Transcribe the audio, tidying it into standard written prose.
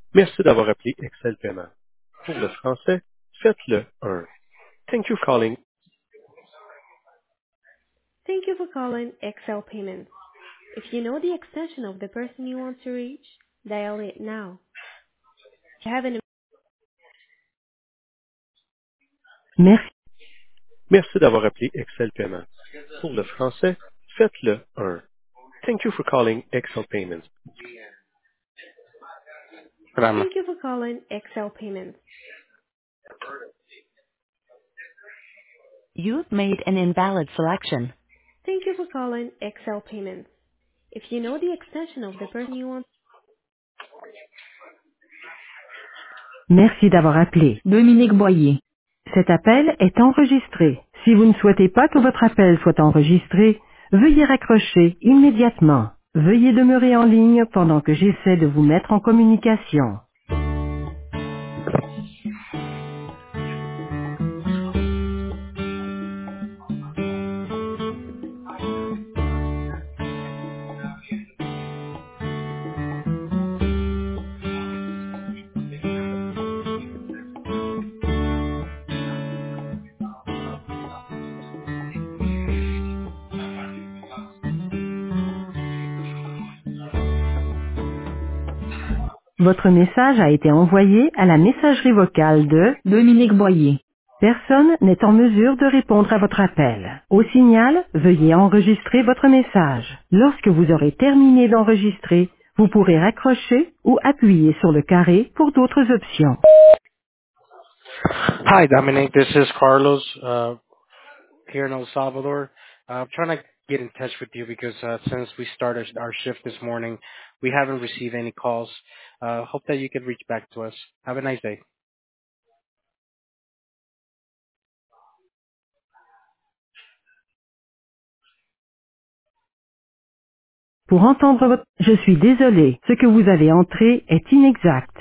Merci d'avoir appelé Excel Paiement. Pour le français, faites-le 1. Thank you for calling. Thank you for calling Excel Payments. If you know the extension of the person you want to reach, dial it now. If you have an Merci. Merci d'avoir appelé Excel Paiement. Pour le français, faites-le 1. Thank you for calling Excel Payments. Programa. Thank you for calling Excel Payments. You've made an invalid selection. Thank you for calling Excel Payments. If you know the extension of the person you want. Merci d'avoir appelé Dominique Boyer. Cet appel est enregistré. Si vous ne souhaitez pas que votre appel soit enregistré, veuillez raccrocher immédiatement. Veuillez demeurer en ligne pendant que j'essaie de vous mettre en communication. Votre message a été envoyé à la messagerie vocale de Dominique Boyer. Personne n'est en mesure de répondre à votre appel. Au signal, veuillez enregistrer votre message. Lorsque vous aurez terminé d'enregistrer, vous pourrez raccrocher ou appuyer sur le carré pour d'autres options. Hi, Dominic. This is Carlos here in El Salvador. I'm trying to get in touch with you because since we started our shift this morning, we haven't received any calls. Hope that you can reach back to us. Have a nice day. Pour entendre votre... Je suis désolé, ce que vous avez entré est inexact.